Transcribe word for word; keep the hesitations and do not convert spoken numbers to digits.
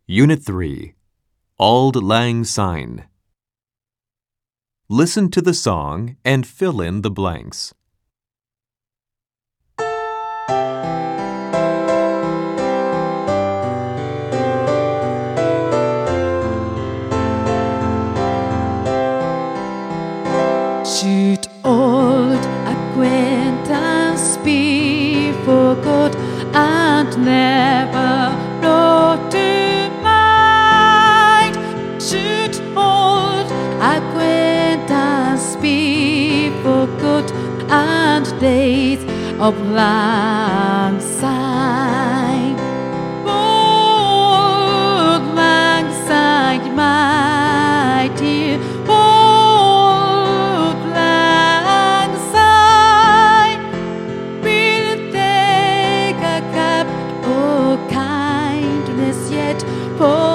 Unit three. Auld Lang Syne. Listen to the song and fill in the blanks. Should old acquaintance be forgot and never brought to mind? Should old acquaintance be forgot and days of lang syne? Old lang syne, my dear. Yet for